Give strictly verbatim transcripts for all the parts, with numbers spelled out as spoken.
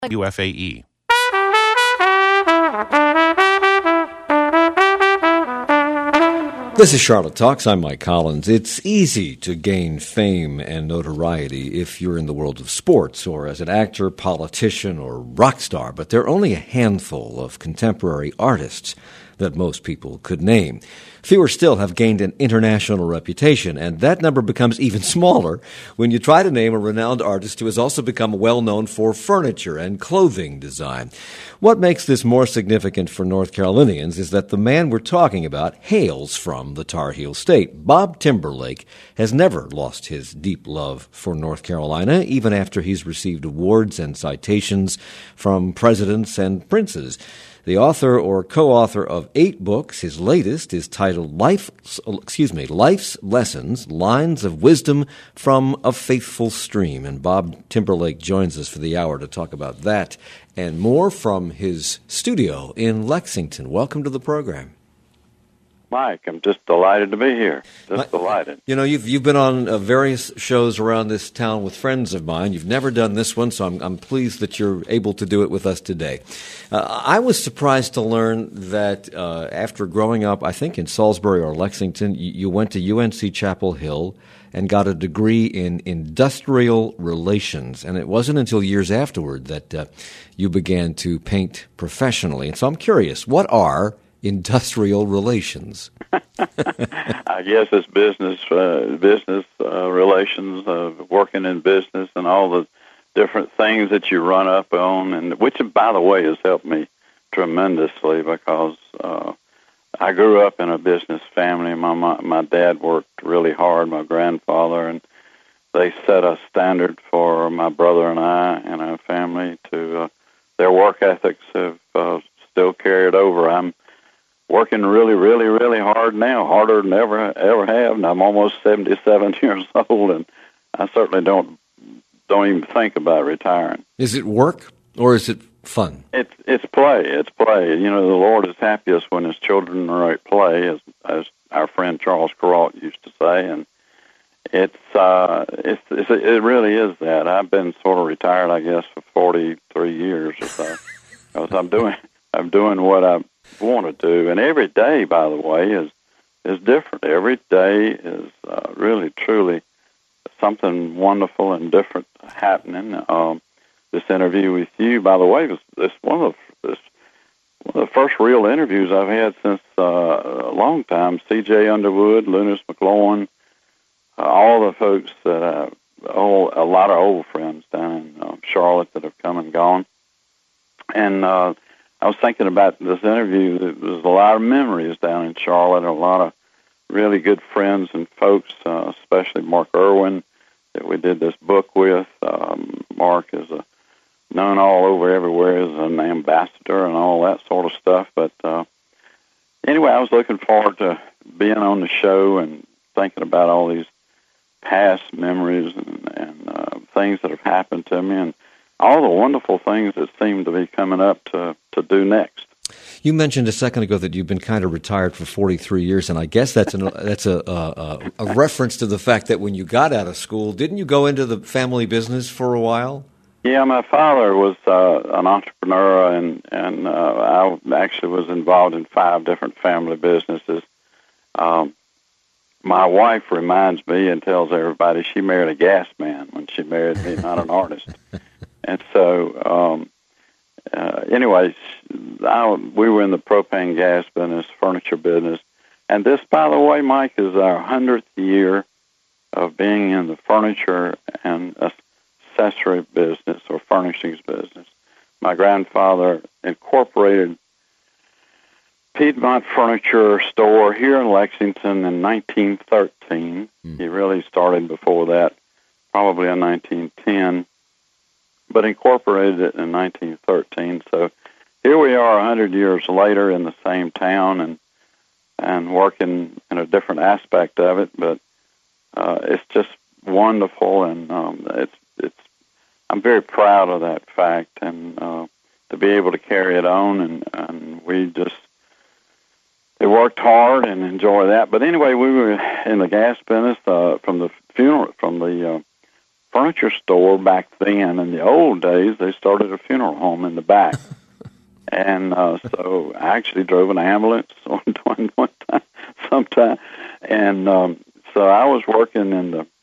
U F A E. This is Charlotte Talks. I'm Mike Collins. It's easy to gain fame and notoriety if you're in the world of sports or as an actor, politician, or rock star, but there are only a handful of contemporary artists that most people could name. Fewer still have gained an international reputation, and that number becomes even smaller when you try to name a renowned artist who has also become well known for furniture and clothing design. What makes this more significant for North Carolinians is that the man we're talking about hails from the Tar Heel State. Bob Timberlake has never lost his deep love for North Carolina, even after he's received awards and citations from presidents and princes. The author or co-author of eight books, his latest is titled Life, excuse me, Life's Lessons, Lines of Wisdom from a Faithful Stream. And Bob Timberlake joins us for the hour to talk about that and more from his studio in Lexington. Welcome to the program. Mike, I'm just delighted to be here. Just My, delighted. You know, you've you've been on uh, various shows around this town with friends of mine. You've never done this one, so I'm I'm pleased that you're able to do it with us today. Uh, I was surprised to learn that uh, after growing up, I think in Salisbury or Lexington, you, you went to U N C Chapel Hill and got a degree in industrial relations. And it wasn't until years afterward that uh, you began to paint professionally. And so I'm curious, what are industrial relations? I guess it's business, uh, business uh, relations, uh, working in business, and all the different things that you run up on, and which, by the way, has helped me tremendously because uh, I grew up in a business family. My, my my dad worked really hard, my grandfather, and they set a standard for my brother and I and our family. To uh, their work ethics have uh, still carried over. I'm working really, really, really hard now, harder than ever ever have, and I'm almost seventy-seven years old, and I certainly don't don't even think about retiring. Is it work or is it fun? It's it's play. It's play. You know, the Lord is happiest when His children are at play, as as our friend Charles Kuralt used to say, and it's uh it's, it's it really is that. I've been sort of retired, I guess, for forty-three years or so, because I'm doing I'm doing what I want to do, and every day, by the way, is is different. Every day is uh, really, truly something wonderful and different happening. Um, this interview with you, by the way, was this one of the, this one of the first real interviews I've had since uh, a long time. C J Underwood, Lunas McLaurin, uh, all the folks that uh, all a lot of old friends down in uh, Charlotte that have come and gone, and. Uh, I was thinking about this interview. There was a lot of memories down in Charlotte, a lot of really good friends and folks, uh, especially Mark Irwin, that we did this book with. Um, Mark is a, known all over everywhere as an ambassador and all that sort of stuff. But uh, anyway, I was looking forward to being on the show and thinking about all these past memories and, and uh, things that have happened to me, and all the wonderful things that seem to be coming up to, to do next. You mentioned a second ago that you've been kind of retired for forty-three years, and I guess that's an, that's a, a, a reference to the fact that when you got out of school, didn't you go into the family business for a while? Yeah, my father was uh, an entrepreneur, and, and uh, I actually was involved in five different family businesses. Um, my wife reminds me and tells everybody she married a gas man when she married me, not an artist. And so, um, uh, anyways, I, we were in the propane gas business, furniture business. And this, by the way, Mike, is our hundredth year of being in the furniture and accessory business or furnishings business. My grandfather incorporated Piedmont Furniture Store here in Lexington in nineteen thirteen. Mm. He really started before that, probably in nineteen ten. But incorporated it in nineteen thirteen. So here we are a hundred years later in the same town and and working in a different aspect of it. But uh, it's just wonderful, and um, it's it's. I'm very proud of that fact, and uh, to be able to carry it on, and, and we just they worked hard and enjoy that. But anyway, we were in the gas business uh, from the funeral from the uh, furniture store back then. In the old days, they started a funeral home in the back. And uh, so I actually drove an ambulance on one time, sometime. And um, so I was working in the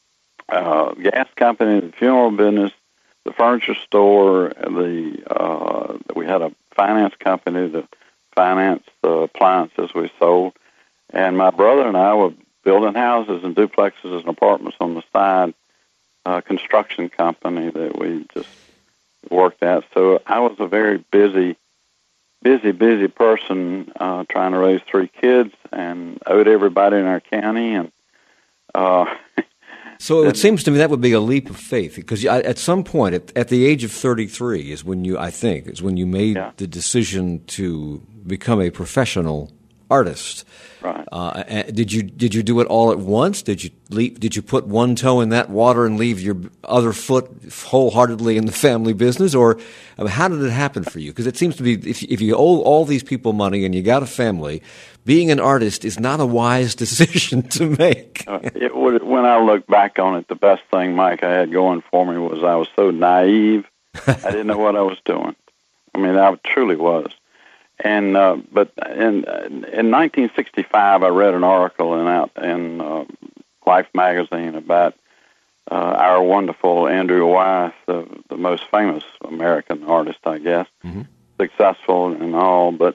uh, gas company, the funeral business, the furniture store. The uh, we had a finance company to finance the appliances we sold. And my brother and I were building houses and duplexes and apartments on the side, uh, construction company that we just worked at. So I was a very busy, busy, busy person uh, trying to raise three kids and owed everybody in our county. And uh, so it seems to me that would be a leap of faith, because at some point, at, at the age of thirty-three, is when you, I think, is when you made yeah. the decision to become a professional artist. Right. Uh, did you did you do it all at once? Did you leap, did you put one toe in that water and leave your other foot wholeheartedly in the family business, or I mean, how did it happen for you? Because it seems to be if if you owe all these people money and you got a family, being an artist is not a wise decision to make. uh, it would, when I look back on it, the best thing, Mike, I had going for me was I was so naive. I didn't know what I was doing. I mean, I truly was. And uh, but in in nineteen sixty-five, I read an article in out in uh, Life magazine about uh, our wonderful Andrew Wyeth, the, the most famous American artist, I guess, mm-hmm. successful and all. But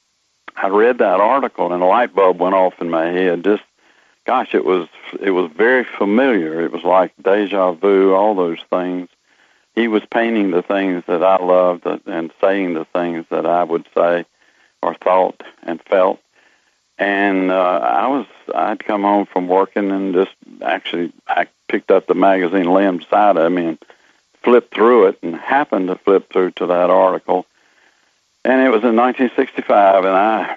I read that article, and a light bulb went off in my head. Just, gosh, it was it was very familiar. It was like deja vu, all those things. He was painting the things that I loved and saying the things that I would say or thought and felt. And uh, I was, I'd come home from working and just actually, I picked up the magazine laying beside of me and flipped through it and happened to flip through to that article. And it was in nineteen sixty-five, and I,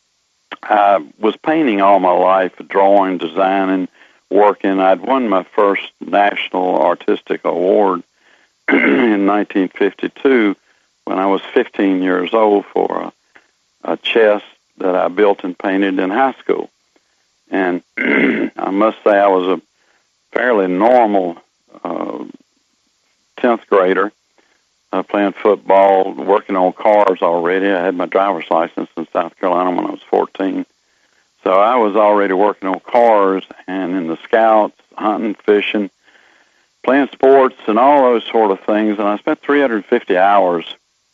I was painting all my life, drawing, designing, working. I'd won my first national artistic award in nineteen fifty-two when I was fifteen years old for a, a chest that I built and painted in high school. And I must say I was a fairly normal uh, tenth grader, uh, playing football, working on cars already. I had my driver's license in South Carolina when I was fourteen. So I was already working on cars and in the Scouts, hunting, fishing, playing sports and all those sort of things. And I spent three hundred fifty hours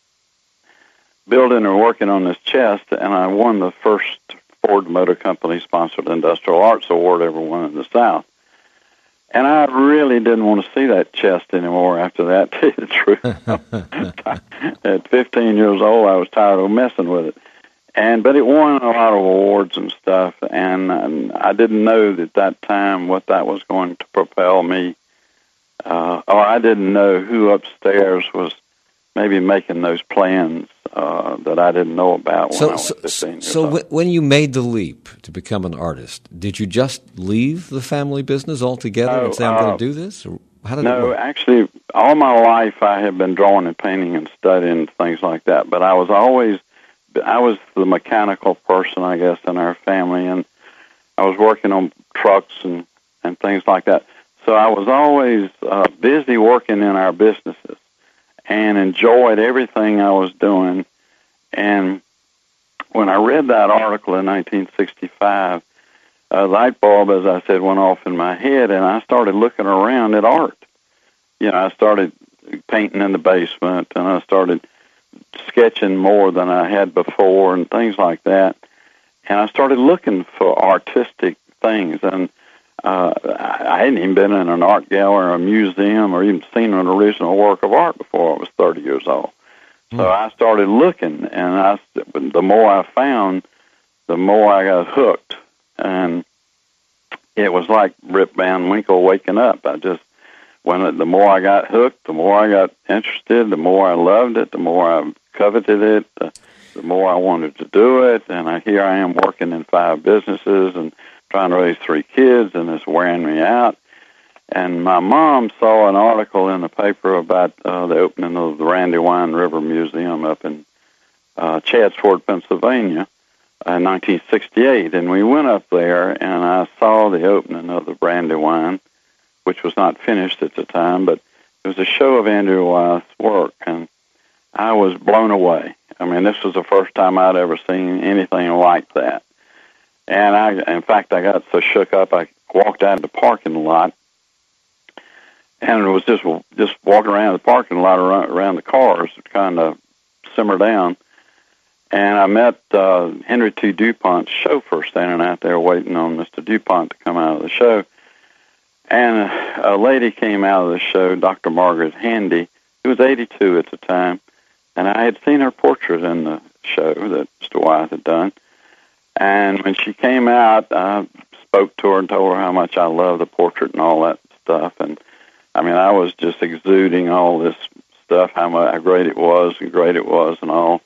building and working on this chest, and I won the first Ford Motor Company sponsored Industrial Arts Award ever won in the South. And I really didn't want to see that chest anymore after that, to tell you the truth. At fifteen years old, I was tired of messing with it. And but it won a lot of awards and stuff, and, and I didn't know at that time what that was going to propel me. Uh, or I didn't know who upstairs was maybe making those plans uh, that I didn't know about when so, I was fifteen years so old. So when you made the leap to become an artist, did you just leave the family business altogether no, and say, I'm uh, going to do this? Or how did no, it work? actually, all my life I have been drawing and painting and studying things like that, but I was always, I was the mechanical person, I guess, in our family, and I was working on trucks and, and things like that. So I was always uh, busy working in our businesses and enjoyed everything I was doing. And when I read that article in nineteen sixty-five, a light bulb, as I said, went off in my head, and I started looking around at art. You know, I started painting in the basement, and I started sketching more than I had before and things like that. And I started looking for artistic things, and Uh, I hadn't even been in an art gallery or a museum or even seen an original work of art before I was thirty years old. Mm. So I started looking, and I, the more I found, the more I got hooked. And it was like Rip Van Winkle waking up. I just, when it, the more I got hooked, the more I got interested, the more I loved it, the more I coveted it, the, the more I wanted to do it. And I, here I am working in five businesses and trying to raise three kids, and it's wearing me out. And my mom saw an article in the paper about uh, the opening of the Brandywine River Museum up in uh, Chadford, Pennsylvania, in nineteen sixty-eight. And we went up there, and I saw the opening of the Brandywine, which was not finished at the time, but it was a show of Andrew Wyeth's work, and I was blown away. I mean, this was the first time I'd ever seen anything like that. And I, in fact, I got so shook up, I walked out of the parking lot, and it was just just walking around the parking lot around, around the cars to kind of simmer down. And I met uh, Henry T. DuPont's chauffeur standing out there waiting on Mister DuPont to come out of the show. And a, a lady came out of the show, Doctor Margaret Handy, who was eighty-two at the time. And I had seen her portrait in the show that Mister Wyeth had done. And when she came out, I spoke to her and told her how much I loved the portrait and all that stuff. And, I mean, I was just exuding all this stuff, how, much, how great it was and great it was and all.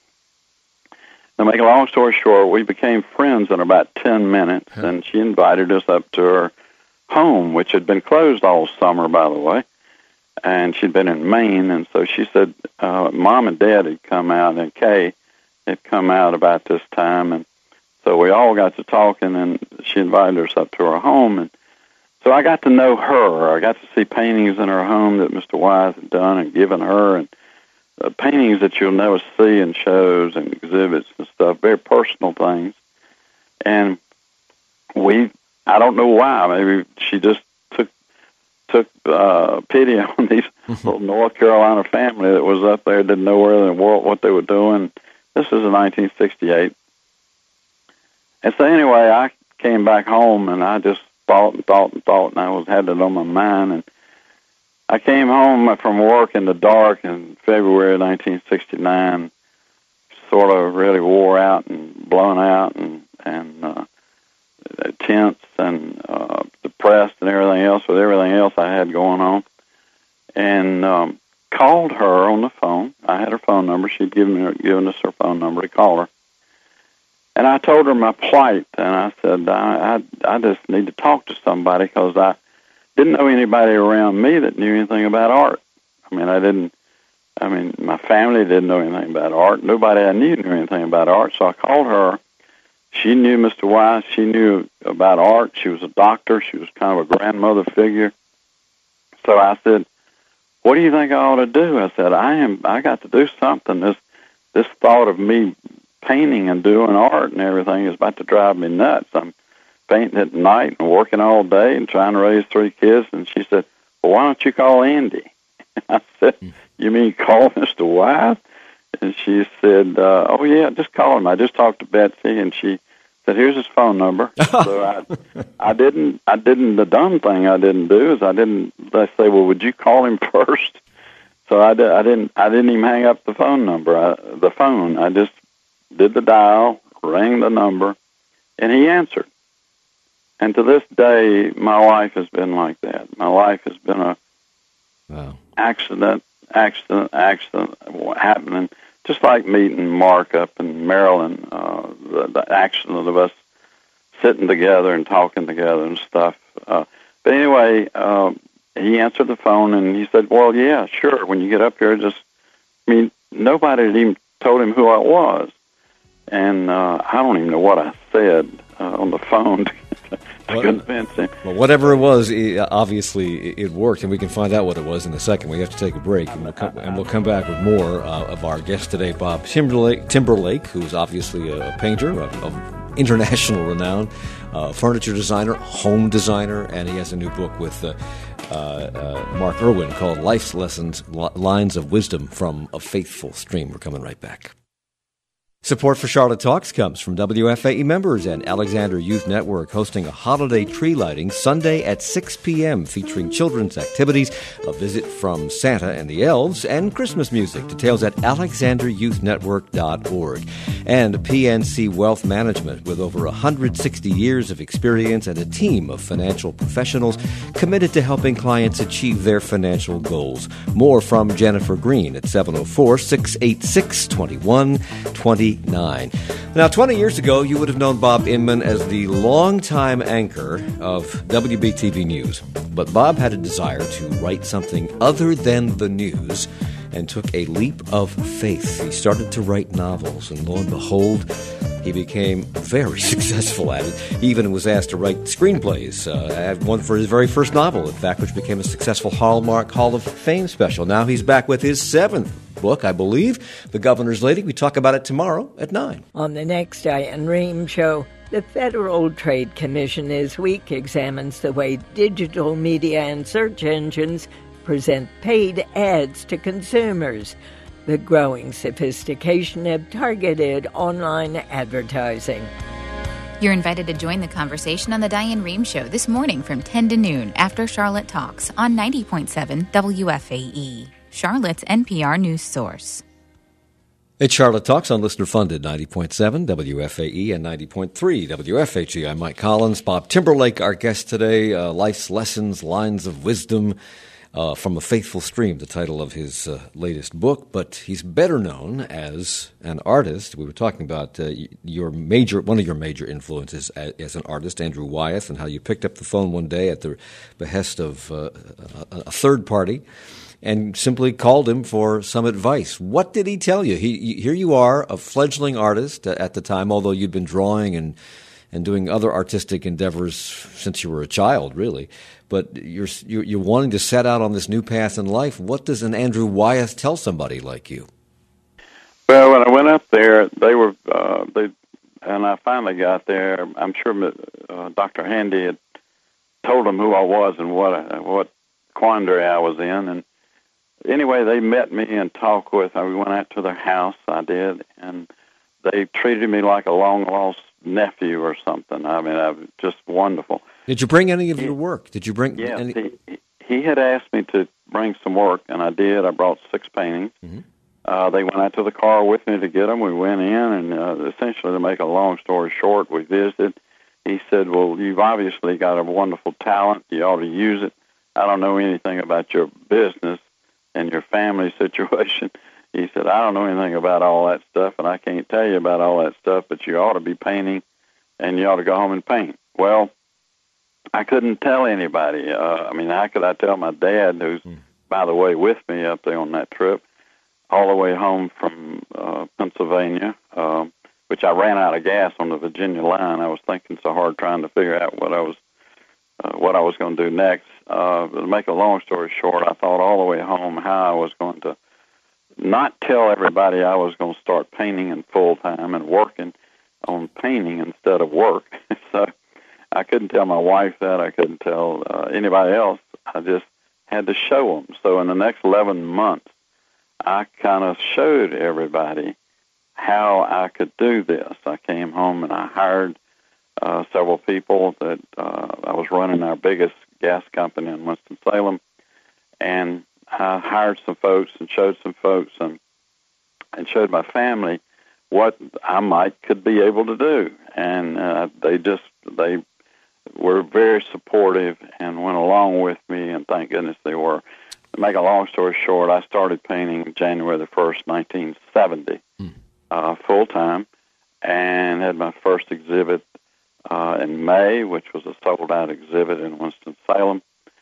To make a long story short, we became friends in about ten minutes, huh. and she invited us up to her home, which had been closed all summer, by the way. And she'd been in Maine, and so she said uh, Mom and Dad had come out, and Kay had come out about this time, and so we all got to talking, and she invited us up to her home, and so I got to know her. I got to see paintings in her home that Mister Wyeth had done and given her, and uh, paintings that you'll never see in shows and exhibits and stuff, very personal things. And we, I don't know why, maybe she just took took uh, pity on these little North Carolina family that was up there, didn't know where in the world, what they were doing. This was in nineteen sixty-eight. And so anyway, I came back home, and I just thought and thought and thought, and I was had it on my mind. And I came home from work in the dark in February of nineteen sixty-nine, sort of really wore out and blown out and, and uh, tense and uh, depressed and everything else with everything else I had going on. And um, called her on the phone. I had her phone number. She'd given, me, given us her phone number to call her. And I told her my plight, and I said, I, I, I just need to talk to somebody because I didn't know anybody around me that knew anything about art. I mean, I didn't, I mean, my family didn't know anything about art. Nobody I knew knew anything about art, so I called her. She knew Mister Wyeth. She knew about art. She was a doctor. She was kind of a grandmother figure. So I said, what do you think I ought to do? I said, I am, I got to do something. This, this thought of me painting and doing art and everything is about to drive me nuts. I'm painting at night and working all day and trying to raise three kids. And she said, well, why don't you call Andy? I said, you mean call Mister Wyeth? And she said, uh, oh, yeah, just call him. I just talked to Betsy, and she said, here's his phone number. So I I didn't, I didn't, the dumb thing I didn't do is I didn't, let's say, well, would you call him first? So I, did, I didn't I didn't even hang up the phone number, I, the phone. I just did the dial, rang the number, and he answered. And to this day, my life has been like that. My life has been a wow. accident, accident, accident happening, just like meeting Mark up in Maryland, uh, the, the accident of us sitting together and talking together and stuff. Uh, but anyway, uh, he answered the phone, and he said, well, yeah, sure, when you get up here, just, I mean, nobody had even told him who I was. And uh, I don't even know what I said uh, on the phone to, to well, convince him. Well, whatever it was, it, obviously it worked, and we can find out what it was in a second. We have to take a break, and we'll come, and we'll come back with more uh, of our guest today, Bob Timberlake, Timberlake, who's obviously a painter of, of international renown, uh, furniture designer, home designer, and he has a new book with uh, uh, uh, Mark Irwin called Life's Lessons, Lines of Wisdom from a Faithful Stream. We're coming right back. Support for Charlotte Talks comes from W F A E members and Alexander Youth Network, hosting a holiday tree lighting Sunday at six p.m. featuring children's activities, a visit from Santa and the elves, and Christmas music. Details at alexander youth network dot org. And P N C Wealth Management, with over one hundred sixty years of experience and a team of financial professionals committed to helping clients achieve their financial goals. More from Jennifer Green at seven oh four, six eight six, two one two nine. Now, twenty years ago, you would have known Bob Inman as the longtime anchor of W B T V News. But Bob had a desire to write something other than the news and took a leap of faith. He started to write novels, and lo and behold, he became very successful at it. He even was asked to write screenplays. Uh, had one for his very first novel, in fact, which became a successful Hallmark Hall of Fame special. Now he's back with his seventh book, I believe, The Governor's Lady. We talk about it tomorrow at nine. On the next Diane Rehm Show, the Federal Trade Commission this week examines the way digital media and search engines present paid ads to consumers, the growing sophistication of targeted online advertising. You're invited to join the conversation on The Diane Rehm Show this morning from ten to noon after Charlotte Talks on ninety point seven W F A E, Charlotte's N P R news source. It's Charlotte Talks on listener-funded ninety point seven W F A E and ninety point three W F H E. I'm Mike Collins. Bob Timberlake, our guest today, uh, Life's Lessons, Lines of Wisdom, Uh, from A Faithful Stream, the title of his uh, latest book, but he's better known as an artist. We were talking about uh, your major, one of your major influences as, as an artist, Andrew Wyeth, and how you picked up the phone one day at the behest of uh, a, a third party and simply called him for some advice. What did he tell you? He, here you are, a fledgling artist at the time, although you'd been drawing and and doing other artistic endeavors since you were a child, really. But you're, you're you're wanting to set out on this new path in life. What does an Andrew Wyeth tell somebody like you? Well, when I went up there, they were, uh, they, and I finally got there. I'm sure uh, Doctor Handy had told them who I was and what I, what quandary I was in. And anyway, they met me and talked with. I went out to their house. I did, and they treated me like a long lost nephew or something. I mean, I was just wonderful. Did you bring any of your work? Did you bring? Yes, any? he, he had asked me to bring some work, and I did. I brought six paintings. Mm-hmm. Uh, they went out to the car with me to get them. We went in, and uh, essentially, to make a long story short, we visited. He said, well, you've obviously got a wonderful talent. You ought to use it. I don't know anything about your business and your family situation. He said, I don't know anything about all that stuff, and I can't tell you about all that stuff, but you ought to be painting, and you ought to go home and paint. Well, I couldn't tell anybody. Uh, I mean, how could I tell my dad, who's, mm. by the way, with me up there on that trip, all the way home from uh, Pennsylvania, uh, which I ran out of gas on the Virginia line. I was thinking so hard trying to figure out what I was uh, what I was going to do next. Uh, to make a long story short, I thought all the way home how I was going to not tell everybody I was going to start painting in full time and working on painting instead of work. So I couldn't tell my wife that. I couldn't tell uh, anybody else. I just had to show them. So in the next eleven months, I kind of showed everybody how I could do this. I came home and I hired uh, several people that uh, I was running our biggest gas company in Winston-Salem, and I hired some folks and showed some folks and and showed my family what I might could be able to do. And uh, they just, they were very supportive and went along with me, and thank goodness they were. To make a long story short, I started painting January the first, nineteen seventy, mm. uh, full-time, and had my first exhibit uh, in May, which was a sold-out exhibit in Winston-Salem.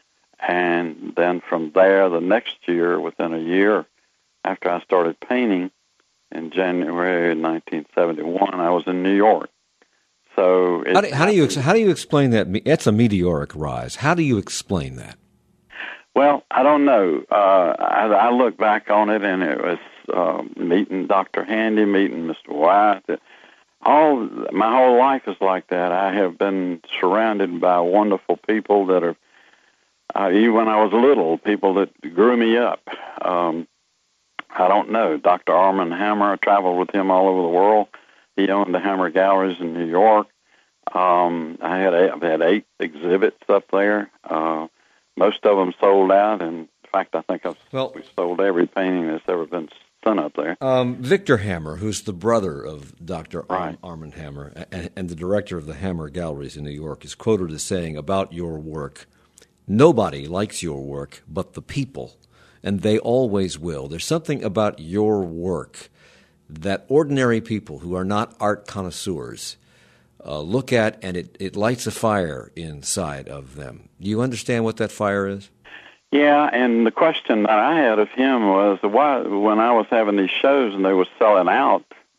And then from there, the next year, within a year after I started painting, in January nineteen seventy-one, I was in New York. So how do, how do you how do you explain that? It's a meteoric rise. How do you explain that? Well, I don't know. Uh, I, I look back on it, and it was uh, meeting Doctor Handy, meeting Mister White. All my whole life is like that. I have been surrounded by wonderful people that are, uh, even when I was little, people that grew me up. Um, I don't know. Doctor Armand Hammer, I traveled with him all over the world. He owned the Hammer Galleries in New York. Um, I had eight, I've had eight exhibits up there. Uh, most of them sold out, and in fact, I think I've well, we sold every painting that's ever been sent up there. Um, Victor Hammer, who's the brother of Doctor Right. Armand Hammer and, and the director of the Hammer Galleries in New York, is quoted as saying about your work, "Nobody likes your work but the people, and they always will." There's something about your work that ordinary people who are not art connoisseurs uh, look at, and it, it lights a fire inside of them. Do you understand what that fire is? Yeah, and the question that I had of him was, why, when I was having these shows and they were selling out,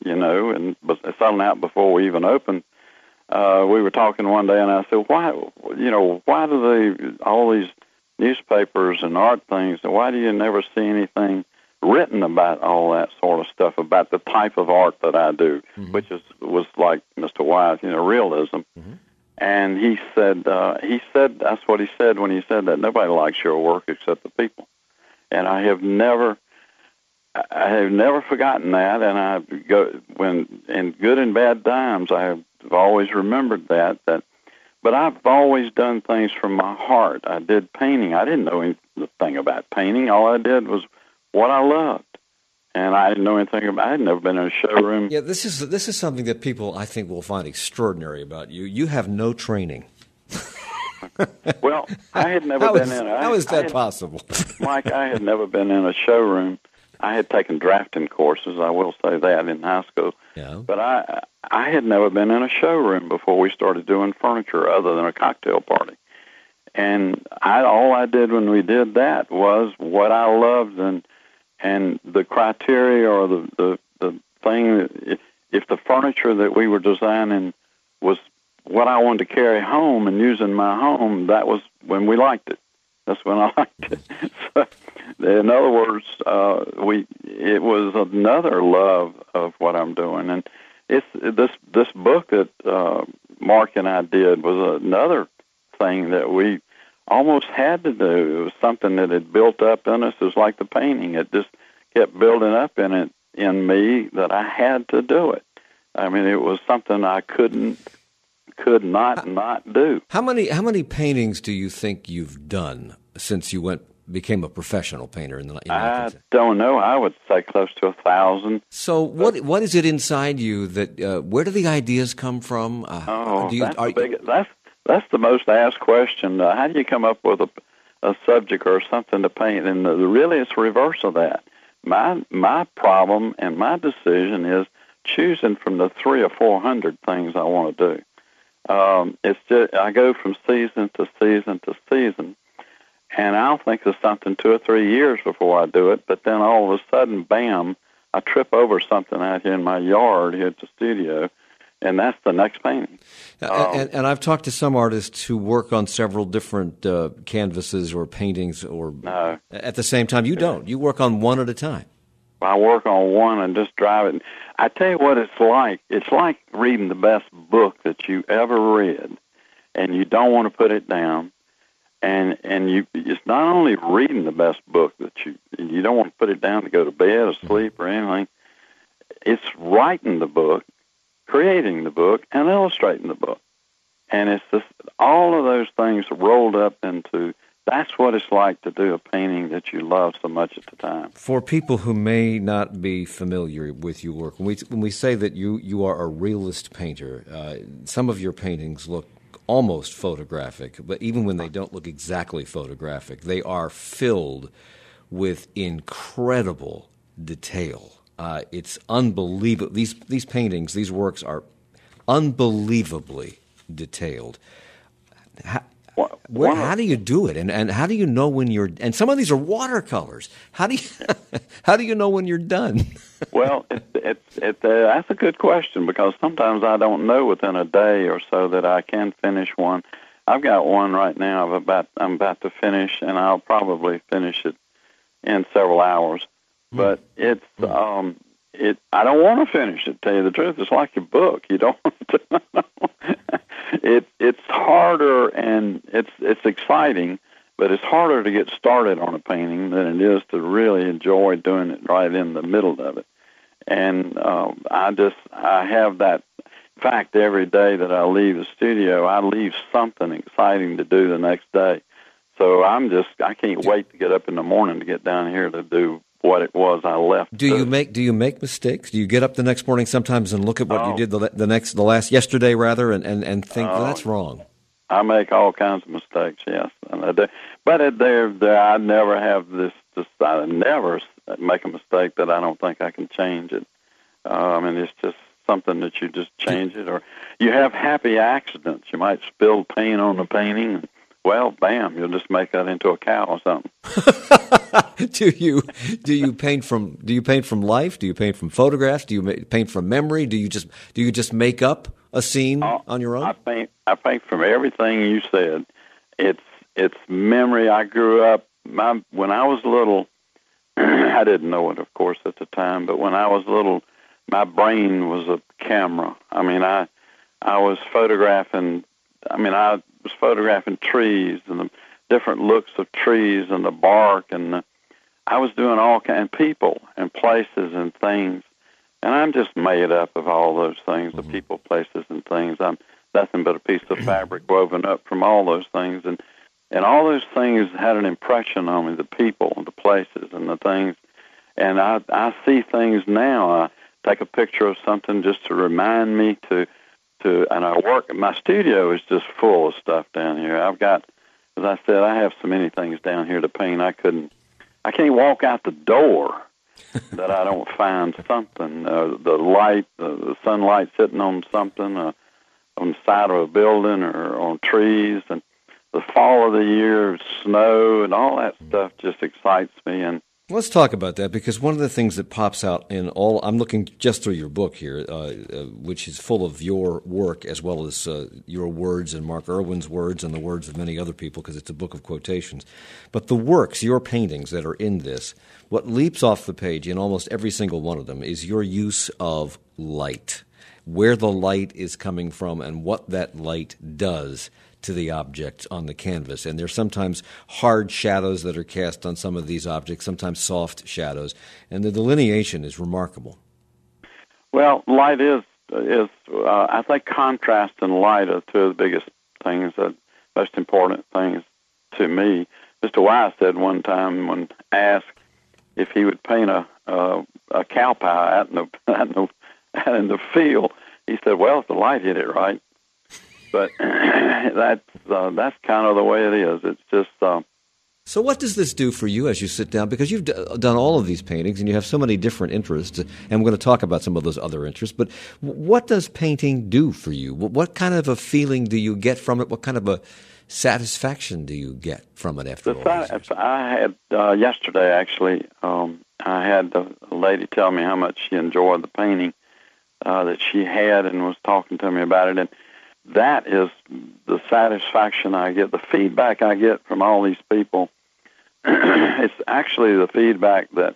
you know, and was selling out before we even opened. Uh, we were talking one day, and I said, "Why, you know, why do they all these newspapers and art things? Why do you never see anything written about all that sort of stuff, about the type of art that I do, mm-hmm. which is was like Mister Wise, you know, realism?" Mm-hmm. And he said, uh, he said that's what he said when he said that. Nobody likes your work except the people. And I have never, I have never forgotten that. And I go when in good and bad times, I have always remembered that. That, but I've always done things from my heart. I did painting. I didn't know anything about painting. All I did was what I loved. And I didn't know anything about. I had never been in a showroom. Yeah, this is this is something that people I think will find extraordinary about you. You have no training. Well, I had never how been is, in. A, how is that had, possible, Mike? I had never been in a showroom. I had taken drafting courses. I will say that in high school. Yeah. But I I had never been in a showroom before we started doing furniture, other than a cocktail party. And I all I did when we did that was what I loved and. And the criteria or the, the, the thing, that if the furniture that we were designing was what I wanted to carry home and use in my home, that was when we liked it. That's when I liked it. So, in other words, uh, we it was another love of what I'm doing. And it's this this book that uh, Mark and I did was another thing that we almost had to do. It was something that had built up in us. It was like the painting. It just kept building up in it in me that I had to do it. I mean, it was something I couldn't, could not how, not do. How many how many paintings do you think you've done since you went became a professional painter in the? In I don't know. I would say close to a thousand. So, what what is it inside you that? Uh, where do the ideas come from? Uh, oh, do you, that's, are, the big, that's That's the most asked question. Uh, how do you come up with a, a subject or something to paint? And the, really, it's the reverse of that. My my problem and my decision is choosing from the three or four hundred things I want to do. Um, it's just I go from season to season to season, and I'll think of something two or three years before I do it. But then all of a sudden, bam! I trip over something out here in my yard here at the studio. And that's the next painting. Um, and, and I've talked to some artists who work on several different uh, canvases or paintings or no. at the same time. You don't. You work on one at a time. I work on one and just drive it. I tell you what it's like. It's like reading the best book that you ever read, and you don't want to put it down. And and you it's not only reading the best book that you you don't want to put it down to go to bed or sleep or anything. It's writing the book, creating the book, and illustrating the book. And it's just all of those things rolled up into, that's what it's like to do a painting that you love so much at the time. For people who may not be familiar with your work, when we, when we say that you, you are a realist painter, uh, some of your paintings look almost photographic, but even when they don't look exactly photographic, they are filled with incredible detail. Uh, it's unbelievable. These these paintings, these works are unbelievably detailed. How, where, how do you do it, and and how do you know when you're? And some of these are watercolors. How do you how do you know when you're done? Well, it, it, it, uh, that's a good question, because sometimes I don't know within a day or so that I can finish one. I've got one right now. I'm about I'm about to finish, and I'll probably finish it in several hours. But it's um, it. I don't want to finish it. To tell you the truth, it's like your book. You don't. Want to, it it's harder and it's it's exciting, but it's harder to get started on a painting than it is to really enjoy doing it right in the middle of it. And um, I just I have that fact every day that I leave the studio. I leave something exciting to do the next day. So I'm just I can't wait to get up in the morning to get down here to do what it was I left. Do you make Do you make mistakes? Do you get up the next morning sometimes and look at what oh. you did the, the next the last yesterday rather and, and, and think oh. well, that's wrong? I make all kinds of mistakes, yes, and I do. But it, there, there, I never have this. This I never make a mistake that I don't think I can change it. Uh, I mean, it's just something that you just change it, or you have happy accidents. You might spill paint on the painting. And, well, bam, you'll just make that into a cow or something. do you do you paint from do you paint from life? Do you paint from photographs? Do you ma- paint from memory? Do you just do you just make up a scene uh, on your own? I paint I paint from everything you said. It's it's memory. I grew up my when I was little. I didn't know it, of course, at the time. But when I was little, my brain was a camera. I mean, I I was photographing. I mean, I was photographing trees and the different looks of trees and the bark, and the, I was doing all kind of people and places and things. And I'm just made up of all those things, the people, places, and things. I'm nothing but a piece of fabric woven up from all those things. And, and all those things had an impression on me, the people, the places, and the things. And I, I see things now. I take a picture of something just to remind me to, to, and I work, my studio is just full of stuff down here. I've got, as I said, I have so many things down here to paint. I couldn't, I can't walk out the door that I don't find something. Uh, the light, uh, the sunlight sitting on something, uh, on the side of a building or on trees, and the fall of the year, snow, and all that stuff just excites me. And let's talk about that, because one of the things that pops out in all, I'm looking just through your book here, uh, uh, which is full of your work as well as uh, your words and Mark Irwin's words and the words of many other people, because it's a book of quotations. But the works, your paintings that are in this, what leaps off the page in almost every single one of them is your use of light, where the light is coming from and what that light does to the objects on the canvas. And there's sometimes hard shadows that are cast on some of these objects, sometimes soft shadows, and the delineation is remarkable. Well, light is, is uh, I think contrast and light are two of the biggest things, that most important things to me. Mister Wise said one time when asked if he would paint a, uh, a cow pie out in, the, out, in the, out in the field, he said, well, if the light hit it right. But that's uh, that's kind of the way it is. It's just. Uh, so, what does this do for you as you sit down? Because you've d- done all of these paintings, and you have so many different interests, and we're going to talk about some of those other interests. But what does painting do for you? What kind of a feeling do you get from it? What kind of a satisfaction do you get from it after all these years? I had uh, yesterday actually. Um, I had a lady tell me how much she enjoyed the painting uh, that she had, and was talking to me about it, and that is the satisfaction I get, the feedback I get from all these people. It's actually the feedback that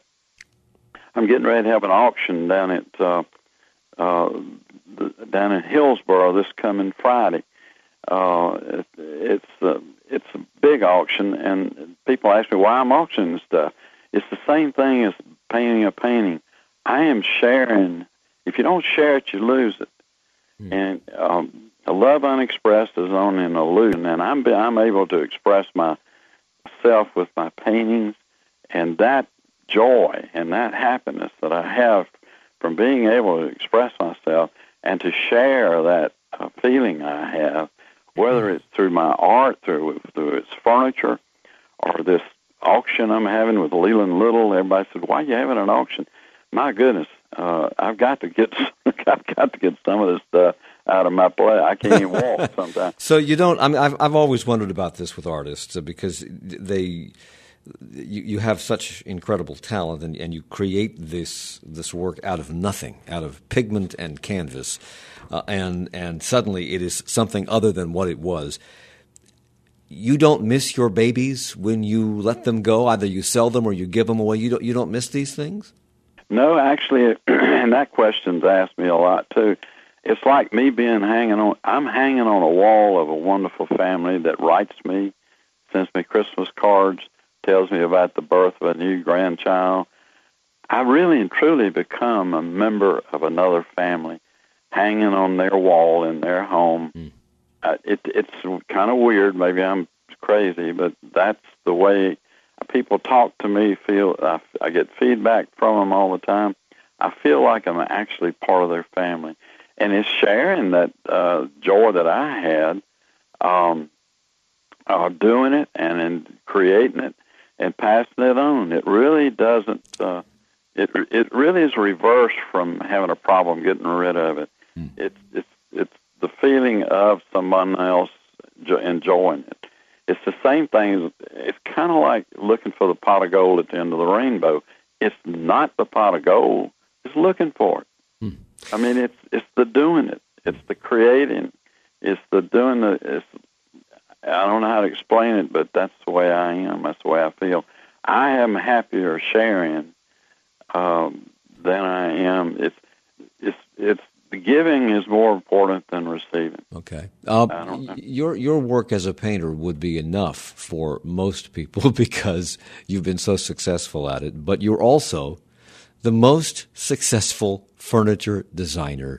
I'm getting ready to have an auction down at uh, uh, the, down in Hillsboro this coming Friday. Uh, it, it's uh, it's a big auction, and people ask me why I'm auctioning stuff. It's the same thing as painting a painting. I am sharing. If you don't share it, you lose it. Hmm. And um, a love unexpressed is only an illusion, and I'm I'm able to express myself with my paintings, and that joy and that happipiness that I have from being able to express myself and to share that uh, feeling I have, whether it's through my art, through through its furniture, or this auction I'm having with Leland Little. Everybody said, "Why are you having an auction?" My goodness, uh, I've got to get I've got to get some of this stuff out of my play. I can't even walk sometimes. So you don't. I mean, I've I've always wondered about this with artists, uh, because they, you, you have such incredible talent, and, and you create this this work out of nothing, out of pigment and canvas, uh, and and suddenly it is something other than what it was. You don't miss your babies when you let them go. Either you sell them or you give them away. You don't you don't miss these things? No, actually, and that question's asked me a lot too. It's like me being hanging on, I'm hanging on a wall of a wonderful family that writes me, sends me Christmas cards, tells me about the birth of a new grandchild. I really and truly become a member of another family, hanging on their wall in their home. Mm. Uh, it, it's kind of weird. Maybe I'm crazy, but that's the way people talk to me. Feel I, I get feedback from them all the time. I feel like I'm actually part of their family. And it's sharing that uh, joy that I had, um, uh, doing it and in creating it and passing it on. It really doesn't. Uh, it it really is reversed from having a problem getting rid of it. Mm. It's it's it's the feeling of someone else enjoying it, it's the same thing. It's kind of like looking for the pot of gold at the end of the rainbow. It's not the pot of gold. It's looking for it. Hmm. I mean, it's it's the doing it. It's the creating. It's the doing the. It's, I don't know how to explain it, but that's the way I am. That's the way I feel. I am happier sharing um, than I am. It's it's it's the giving is more important than receiving. Okay. Um, your your work as a painter would be enough for most people because you've been so successful at it, but you're also the most successful furniture designer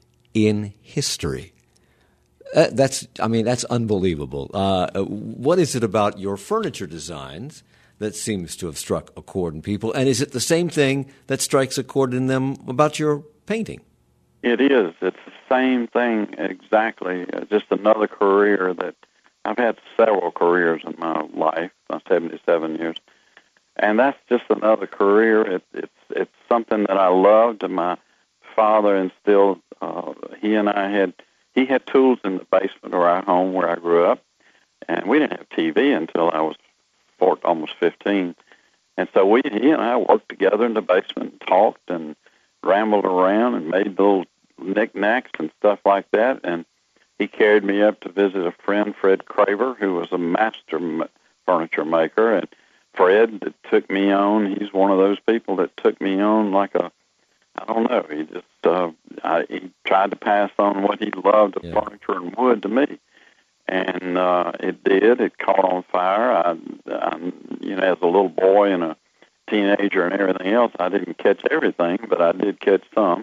in history. Uh, that's, I mean, that's unbelievable. Uh, what is it about your furniture designs that seems to have struck a chord in people? And is it the same thing that strikes a chord in them about your painting? It is. It's the same thing exactly. Uh, just another career that I've had several careers in my life. I'm seventy-seven years, and that's just another career. It, it's it's something that I loved. And my father instilled. Uh, he and I had he had tools in the basement of our home where I grew up, and we didn't have T V until I was four, almost fifteen. And so we he and I worked together in the basement, and talked and rambled around and made little knickknacks and stuff like that. And he carried me up to visit a friend, Fred Craver, who was a master m- furniture maker. And Fred that took me on, he's one of those people that took me on like a, I don't know, he just, uh, I, he tried to pass on what he loved of yeah. furniture and wood to me. And uh, it did. It caught on fire. I, I, you know, as a little boy and a teenager and everything else, I didn't catch everything, but I did catch some.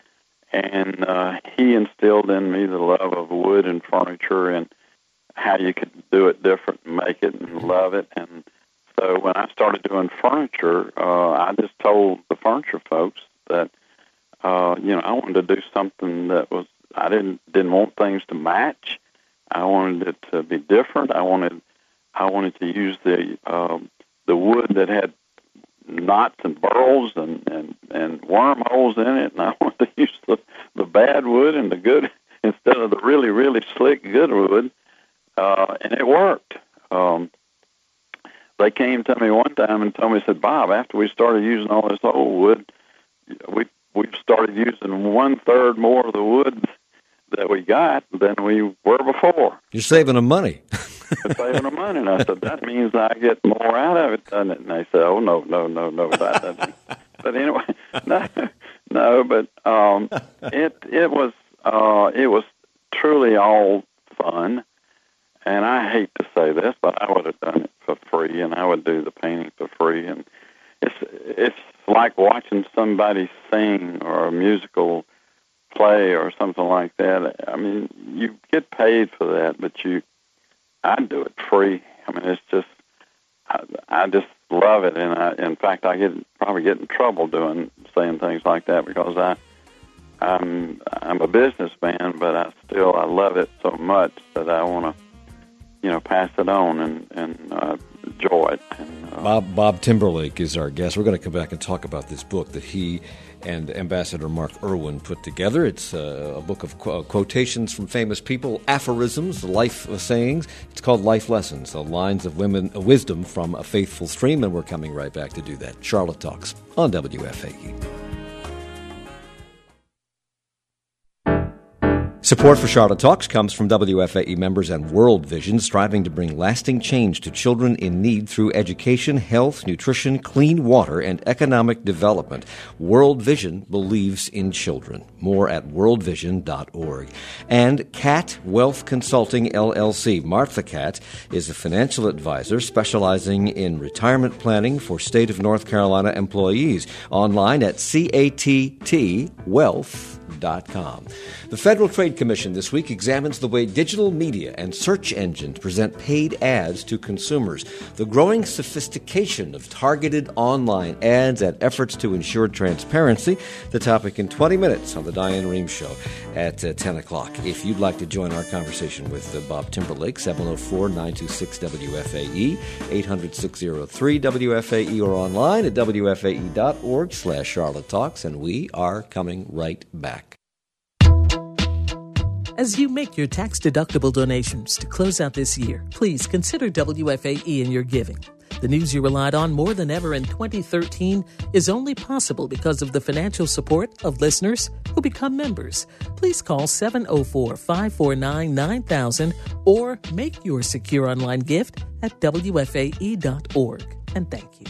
And uh, he instilled in me the love of wood and furniture and how you could do it different and make it and love it. And so when I started doing furniture, uh, I just told the furniture folks that, uh, you know, I wanted to do something that was, I didn't didn't want things to match. I wanted it to be different. I wanted I wanted to use the um, the wood that had knots and burls and, and, and wormholes in it, and I wanted to use the, the bad wood and the good instead of the really, really slick good wood, uh, and it worked. Um, they came to me one time and told me, said, Bob, after we started using all this old wood, we we started using one-third more of the wood that we got than we were before. You're saving them money. saving them money. And I said, that means I get more out of it, doesn't it? And they said, oh, no, no, no, no, that doesn't. But anyway, no, no, but um, it it was uh, it was truly all fun. And I hate to say this, but I would have done it for free, and I would do the painting for free. And it's it's like watching somebody sing or a musical play or something like that. I mean, you get paid for that, but you, I do it free. I mean, it's just, I, I just love it, and I, in fact, I get probably get in trouble doing saying things like that because I, I'm I'm a businessman, but I still I love it so much that I want to, you know, pass it on and and uh, enjoy it. And, uh, Bob Bob Timberlake is our guest. We're going to come back and talk about this book that he and Ambassador Mark Irwin put together. It's uh, a book of qu- quotations from famous people, aphorisms, life sayings. It's called Life Lessons, the lines of women, uh, wisdom from a faithful stream, and we're coming right back to do that. Charlotte Talks on W F A E. Support for Charlotte Talks comes from W F A E members and World Vision, striving to bring lasting change to children in need through education, health, nutrition, clean water, and economic development. World Vision believes in children. More at world vision dot org. And Cat Wealth Consulting, L L C. Martha Cat is a financial advisor specializing in retirement planning for state of North Carolina employees. Online at catt wealth dot com. The Federal Trade Commission this week examines the way digital media and search engines present paid ads to consumers. The growing sophistication of targeted online ads and efforts to ensure transparency. The topic in twenty minutes on the Diane Rehm Show at uh, ten o'clock. If you'd like to join our conversation with uh, Bob Timberlake, seven oh four, nine two six, W F A E, eight hundred, six oh three, W F A E, or online at W F A E dot org slash Charlotte Talks, and we are coming right back. As you make your tax-deductible donations to close out this year, please consider W F A E in your giving. The news you relied on more than ever in twenty thirteen is only possible because of the financial support of listeners who become members. Please call seven oh four, five four nine, nine thousand or make your secure online gift at W F A E dot org. And thank you.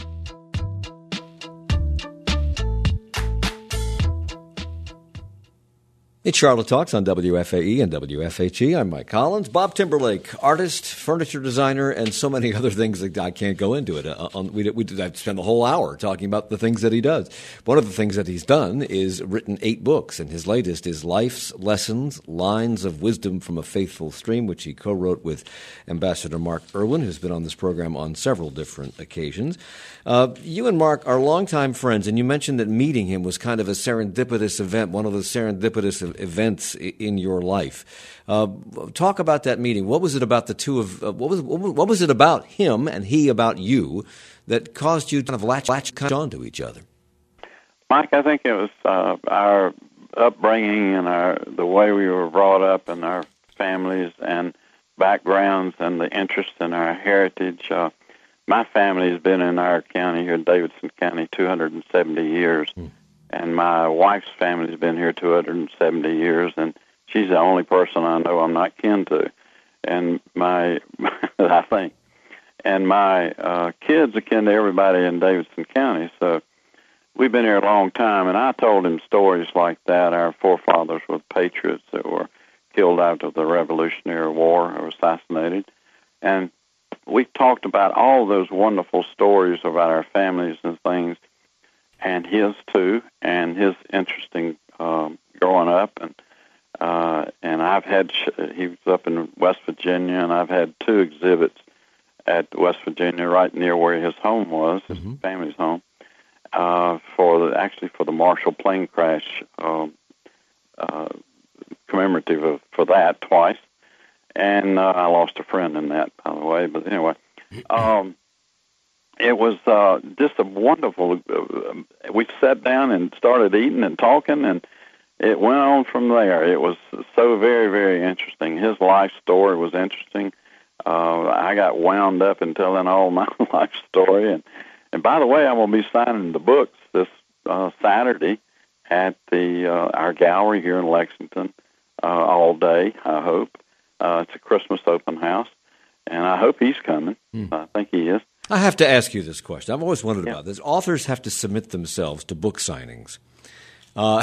It's Charlotte Talks on W F A E and W F H E. I'm Mike Collins. Bob Timberlake, artist, furniture designer, and so many other things that I can't go into it. Uh, on, we we I'd spend the whole hour talking about the things that he does. One of the things that he's done is written eight books, and his latest is Life's Lessons, Lines of Wisdom from a Faithful Stream, which he co-wrote with Ambassador Mark Irwin, who's been on this program on several different occasions. Uh, you and Mark are longtime friends, and you mentioned that meeting him was kind of a serendipitous event, one of the serendipitous events in your life. Uh, talk about that meeting. What was it about the two of? Uh, what was what was it about him and he about you that caused you to kind of latch latch on to each other? Mike, I think it was uh, our upbringing and our the way we were brought up and our families and backgrounds and the interest in our heritage. Uh, my family has been in our county here in Davidson County two hundred seventy years. Hmm. And my wife's family's been here two hundred seventy years, and she's the only person I know I'm not kin to. And my, I think, and my uh, kids are kin to everybody in Davidson County. So we've been here a long time, and I told him stories like that. Our forefathers were patriots that were killed after the Revolutionary War or assassinated. And we talked about all those wonderful stories about our families and things, and his too, and his interesting um, growing up, and uh, and I've had sh- he was up in West Virginia, and I've had two exhibits at West Virginia, right near where his home was, his mm-hmm. family's home, uh, for the, actually for the Marshall plane crash uh, uh, commemorative of, for that twice, and uh, I lost a friend in that, by the way. But anyway. Um, It was uh, just a wonderful, uh, we sat down and started eating and talking, and it went on from there. It was so very, very interesting. His life story was interesting. Uh, I got wound up in telling all my life story. And, and by the way, I'm going to be signing the books this uh, Saturday at the uh, our gallery here in Lexington uh, all day, I hope. Uh, it's a Christmas open house, and I hope he's coming. Mm. I think he is. I have to ask you this question. I've always wondered yeah. about this. Authors have to submit themselves to book signings. Uh,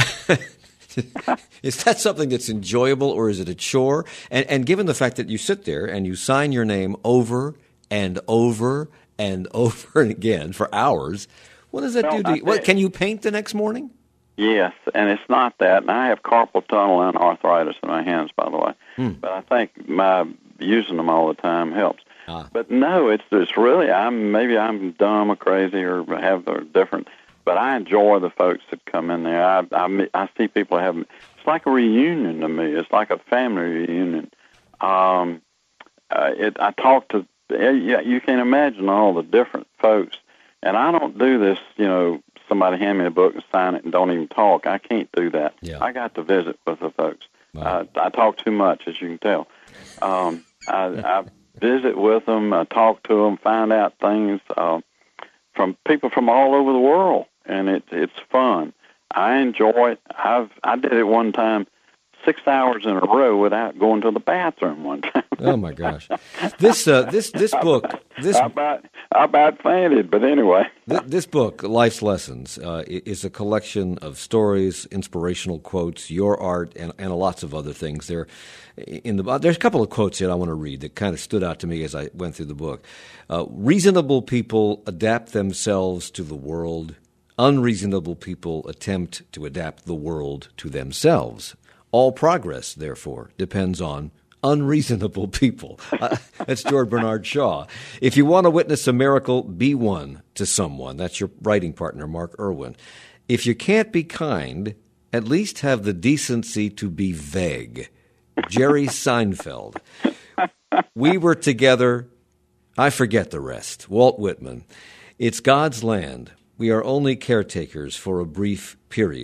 is that something that's enjoyable, or is it a chore? And, and given the fact that you sit there and you sign your name over and over and over and again for hours, what does that well, do to you? What, can you paint the next morning? Yes, and it's not that. And I have carpal tunnel and arthritis in my hands, by the way. Hmm. But I think my using them all the time helps. Ah. But no, it's it's really I'm maybe I'm dumb or crazy or have a different. But I enjoy the folks that come in there. I I, I see people having it's like a reunion to me. It's like a family reunion. Um, uh, it I talk to yeah you can imagine all the different folks, and I don't do this. You know, somebody hand me a book and sign it and don't even talk. I can't do that. Yeah. I got to visit with the folks. Wow. I, I talk too much, as you can tell. Um, I. I visit with them, uh, talk to them, find out things uh, from people from all over the world, and it, it's fun. I enjoy it. I've I did it one time, six hours in a row without going to the bathroom one time. Oh my gosh! This uh, this this book this I about I about fainted, but anyway. Th- this book, Life's Lessons, uh, is a collection of stories, inspirational quotes, your art, and, and lots of other things. There, in the there's a couple of quotes that I want to read that kind of stood out to me as I went through the book. Uh, Reasonable people adapt themselves to the world. Unreasonable people attempt to adapt the world to themselves. All progress, therefore, depends on unreasonable people. Uh, that's George Bernard Shaw. If you want to witness a miracle, be one to someone. That's your writing partner, Mark Irwin. If you can't be kind, at least have the decency to be vague. Jerry Seinfeld. We were together. I forget the rest. Walt Whitman. It's God's land. We are only caretakers for a brief period.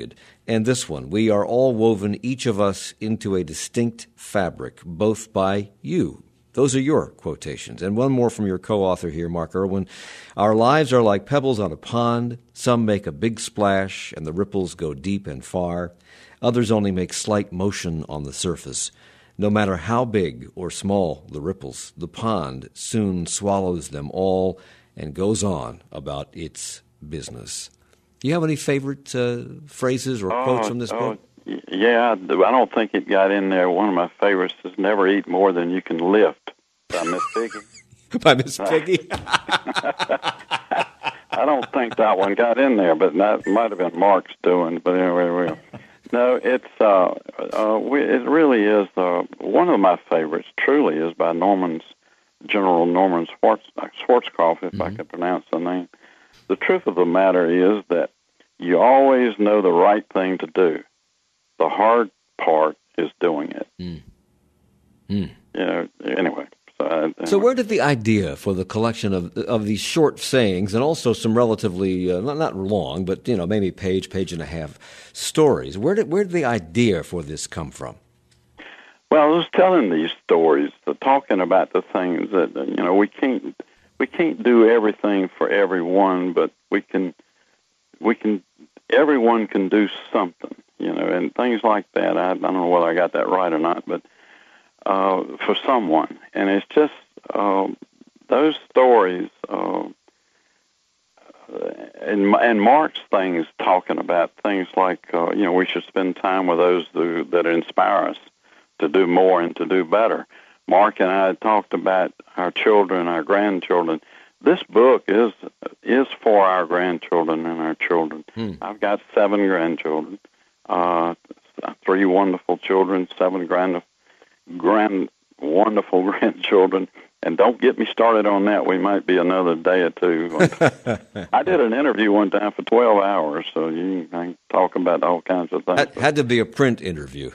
and this one. We are all woven, each of us, into a distinct fabric, both by you. Those are your quotations. And one more from your co-author here, Mark Irwin. Our lives are like pebbles on a pond. Some make a big splash, and the ripples go deep and far. Others only make slight motion on the surface. No matter how big or small the ripples, the pond soon swallows them all and goes on about its business. Do you have any favorite uh, phrases or oh, quotes from this oh, book? Yeah, I don't think it got in there. One of my favorites is "Never eat more than you can lift" by Miss Piggy. By Miss Piggy? I don't think that one got in there, but that might have been Mark's doing. But anyway, we, no, it's uh, uh, we, it really is uh, one of my favorites. Truly, is by Norman's General Norman Schwartz, Schwarzkopf, if mm-hmm. I can pronounce the name. The truth of the matter is that you always know the right thing to do. The hard part is doing it. Mm. Mm. You know, anyway. So, uh, anyway. So where did the idea for the collection of of these short sayings and also some relatively, uh, not, not long, but, you know, maybe page, page and a half stories, where did where did the idea for this come from? Well, I was telling these stories, the, talking about the things that, you know, we can't we can't do everything for everyone, but we can we can everyone can do something. You know, and things like that. I, I don't know whether I got that right or not, but uh, for someone. And it's just uh, those stories, uh, and, and Mark's things talking about things like, uh, you know, we should spend time with those who, that inspire us to do more and to do better. Mark and I talked about our children, our grandchildren. This book is is for our grandchildren and our children. Hmm. I've got seven grandchildren. Uh, three wonderful children, seven grand, grand, wonderful grandchildren, and don't get me started on that. We might be another day or two. I did an interview one time for twelve hours, so you can talk about all kinds of things. That had to be a print interview.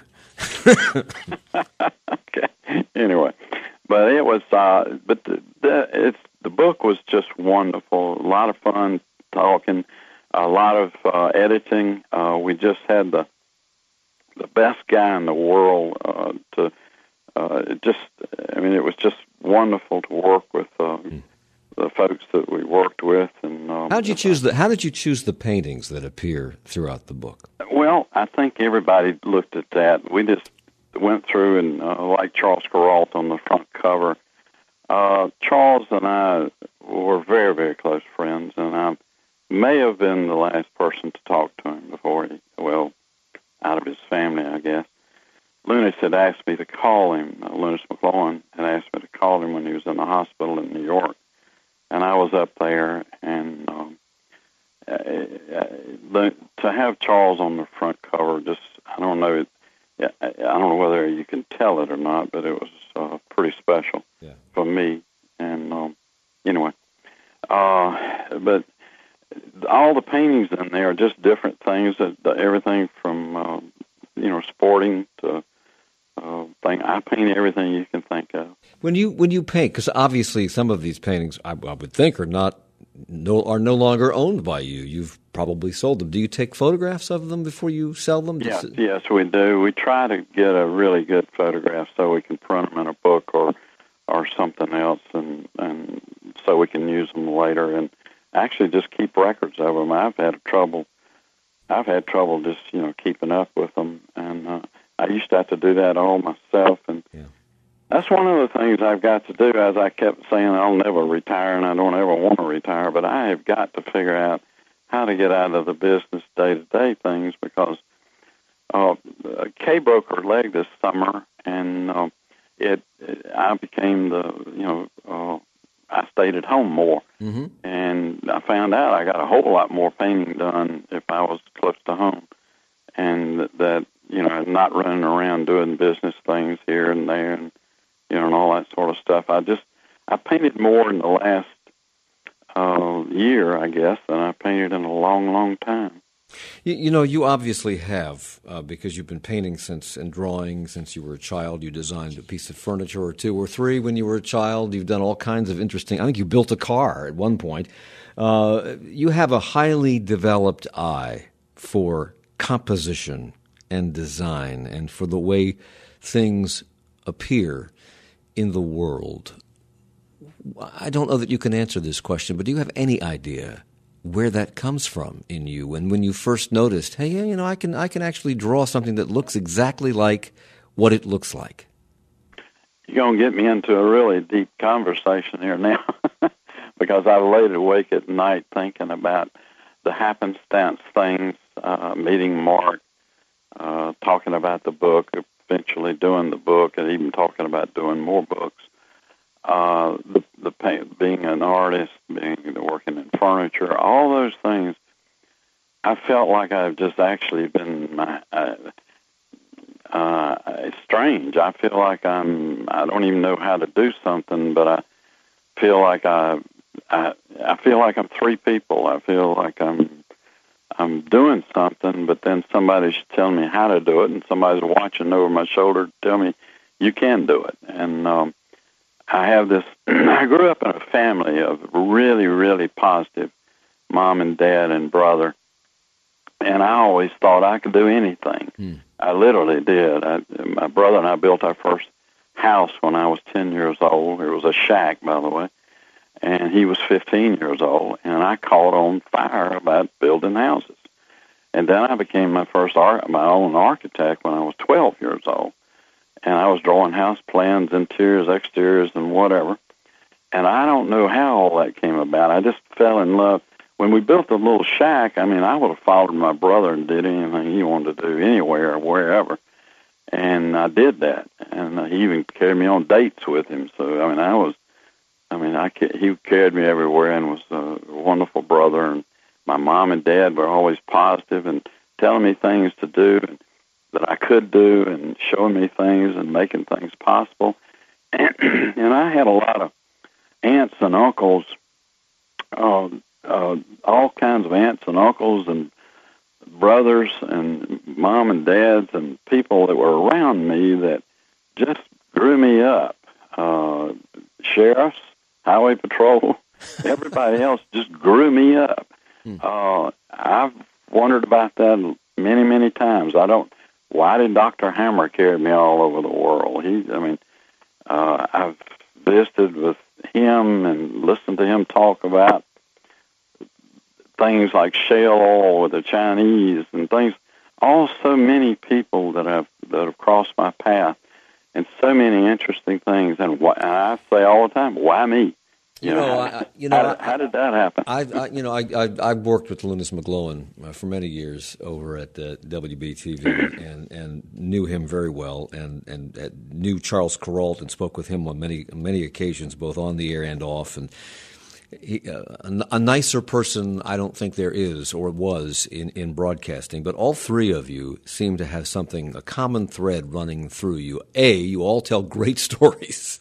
Okay. Anyway, but it was, uh, but the, the, it's the book was just wonderful. A lot of fun talking. A lot of uh, editing. Uh, we just had the the best guy in the world uh, to uh, just. I mean, it was just wonderful to work with uh, mm. the folks that we worked with. And um, how did you choose the How did you choose the paintings that appear throughout the book? Well, I think everybody looked at that. We just went through and uh, like Charles Kuralt on the front cover. Uh, Charles and I were very, very close friends, and I may have been the last person to talk to him before he, well, out of his family, I guess. Lunis had asked me to call him. Uh, Lunis McLaurin had asked me to call him when he was in the hospital in New York, and I was up there, and um, uh, uh, to have Charles on the front cover, just, I don't know, I don't know whether you can tell it or not, but it was uh, pretty special yeah. for me, and um, anyway, uh, but all the paintings in there are just different things, that, that everything from, uh, you know, sporting to uh, thing. I paint everything you can think of. When you when you paint, because obviously some of these paintings, I, I would think, are not no are no longer owned by you. You've probably sold them. Do you take photographs of them before you sell them? Yes, it... yes, we do. We try to get a really good photograph so we can print them in a book or or something else, and and so we can use them later. And actually just keep records of them. I've had trouble. I've had trouble just, you know, keeping up with them, and uh, I used to have to do that all myself, and yeah. that's one of the things I've got to do. As I kept saying, I'll never retire, and I don't ever want to retire, but I have got to figure out how to get out of the business day-to-day things, because uh, Kay broke her leg this summer, and uh, it, it I became the, you know, uh, I stayed at home more, mm-hmm. and I found out I got a whole lot more painting done if I was close to home, and that, that you know, not running around doing business things here and there, and you know, and all that sort of stuff. I just I painted more in the last uh, year, I guess, than I painted in a long, long time. You, you know, you obviously have, uh, because you've been painting since and drawing since you were a child. You designed a piece of furniture or two or three when you were a child. You've done all kinds of interesting, I think you built a car at one point. Uh, you have a highly developed eye for composition and design and for the way things appear in the world. I don't know that you can answer this question, but do you have any idea where that comes from in you? And when you first noticed, hey, yeah, you know, I can I can actually draw something that looks exactly like what it looks like. You're going to get me into a really deep conversation here now because I laid awake at night thinking about the happenstance things, uh, meeting Mark, uh, talking about the book, eventually doing the book, and even talking about doing more books. Uh, the the paint, being an artist, being working in furniture, all those things, I felt like I've just actually been my, uh, uh, it's strange. I feel like I'm. I don't even know how to do something, but I feel like I, I, I feel like I'm three people. I feel like I'm, I'm doing something, but then somebody's telling me how to do it, and somebody's watching over my shoulder to tell me you can do it, and. Um, I have this, I grew up in a family of really, really positive mom and dad and brother, and I always thought I could do anything. Mm. I literally did. I, my brother and I built our first house when I was ten years old. It was a shack, by the way, and he was fifteen years old, and I caught on fire about building houses. And then I became my first art, my own architect when I was twelve years old. And I was drawing house plans, interiors, exteriors, and whatever. And I don't know how all that came about. I just fell in love. When we built the little shack, I mean, I would have followed my brother and did anything he wanted to do anywhere or wherever. And I did that. And he even carried me on dates with him. So, I mean, I was, I mean, I he carried me everywhere and was a wonderful brother. And my mom and dad were always positive and telling me things to do. And that I could do and showing me things and making things possible. And, and I had a lot of aunts and uncles, uh, uh, all kinds of aunts and uncles and brothers and mom and dads and people that were around me that just grew me up. Uh, sheriffs, highway patrol, everybody else just grew me up. Hmm. Uh, I've wondered about that many, many times. I don't Why did Doctor Hammer carry me all over the world? He, I mean, uh, I've visited with him and listened to him talk about things like shale oil with the Chinese and things. All so many people that have that have crossed my path, and so many interesting things. And, wh- and I say all the time, "Why me?" You, you know, know, I, you know, how, did, how did that happen? I, I you know, I, I, I worked with Linus McGlowan uh, for many years over at uh, W B T V, and, and knew him very well, and and uh, knew Charles Kuralt and spoke with him on many many occasions, both on the air and off. And he, uh, a, a nicer person, I don't think there is or was in, in broadcasting. But all three of you seem to have something, a common thread running through you. A, you all tell great stories.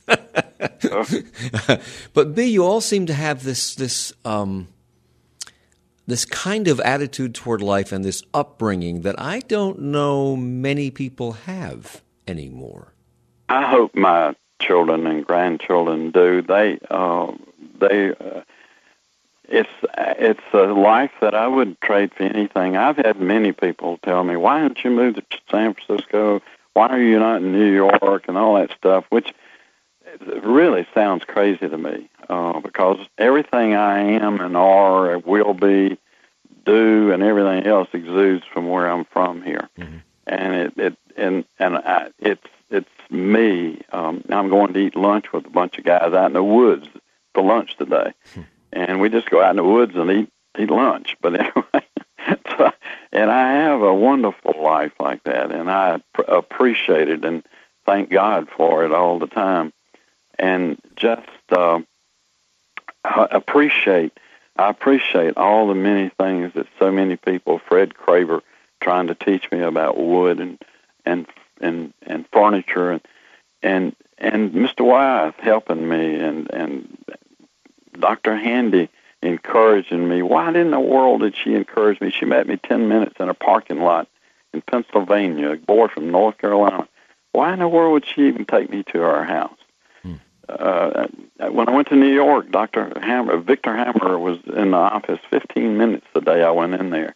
But B, you all seem to have this this um, this kind of attitude toward life and this upbringing that I don't know many people have anymore. I hope my children and grandchildren do. They uh, they uh, it's it's a life that I wouldn't trade for anything. I've had many people tell me, "Why don't you move to San Francisco? Why are you not in New York?" and all that stuff, which it really sounds crazy to me, uh, because everything I am and are, will be, do, and everything else exudes from where I'm from here, mm-hmm. and it, it and and I, it's it's me. Um, I'm going to eat lunch with a bunch of guys out in the woods for lunch today, hmm. and we just go out in the woods and eat eat lunch. But anyway, so, and I have a wonderful life like that, and I pr- appreciate it and thank God for it all the time. And just uh, appreciate, I appreciate all the many things that so many people, Fred Craver trying to teach me about wood and and and, and furniture, and and and Mister Wyeth helping me, and and Doctor Handy encouraging me. Why in the world did she encourage me? She met me ten minutes in a parking lot in Pennsylvania, a boy from North Carolina. Why in the world would she even take me to her house? Uh, when I went to New York, Doctor Hammer, Victor Hammer was in the office fifteen minutes the day I went in there.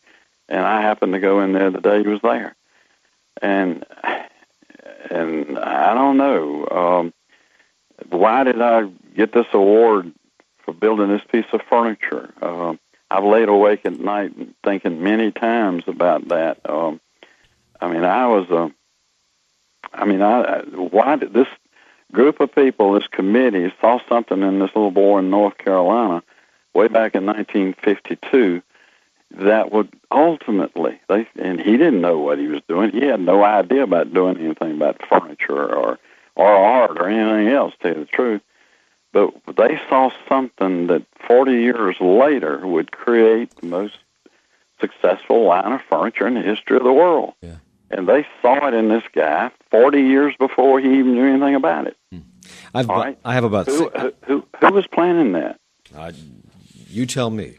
and I happened to go in there the day he was there. And and I don't know, um, why did I get this award for building this piece of furniture? Um, I've laid awake at night thinking many times about that. Um, I mean, I was a, I mean, I, why did this group of people, this committee, saw something in this little boy in North Carolina way back in nineteen fifty-two that would ultimately, they, and he didn't know what he was doing. He had no idea about doing anything about furniture or, or art or anything else, to tell you the truth. But they saw something that forty years later would create the most successful line of furniture in the history of the world. Yeah. And they saw it in this guy forty years before he even knew anything about it. Hmm. I've, All right? I have about... Who, who, who, who was planning that? Uh, you tell me.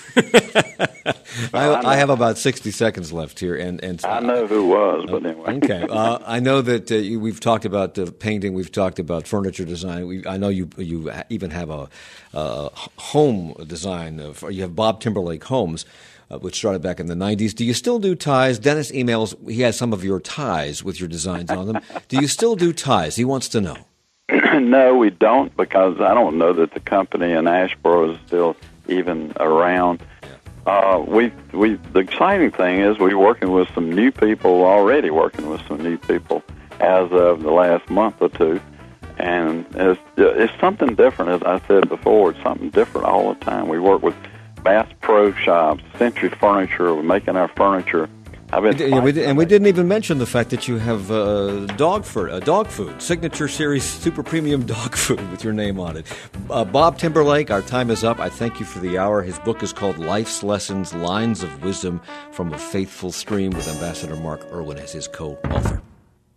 I, I have about sixty seconds left here, and, and I know who was, but anyway. Okay, uh, I know that uh, you, we've talked about uh, painting, we've talked about furniture design. We, I know you you even have a uh, home design. Of, you have Bob Timberlake Homes, uh, which started back in the nineties. Do you still do ties? Dennis emails. He has some of your ties with your designs on them. Do you still do ties? He wants to know. No, we don't, because I don't know that the company in Asheboro is still even around. Uh, we we the exciting thing is we're working with some new people already. Working with some new people as of the last month or two, and it's it's something different. As I said before, it's something different all the time. We work with Bass Pro Shops, Century Furniture. We're making our furniture. I've been yeah, we did, and we didn't even mention the fact that you have uh, dog for uh, dog food, Signature Series Super Premium Dog Food with your name on it. Uh, Bob Timberlake, our time is up. I thank you for the hour. His book is called Life's Lessons, Lines of Wisdom from a Faithful Stream, with Ambassador Mark Irwin as his co-author.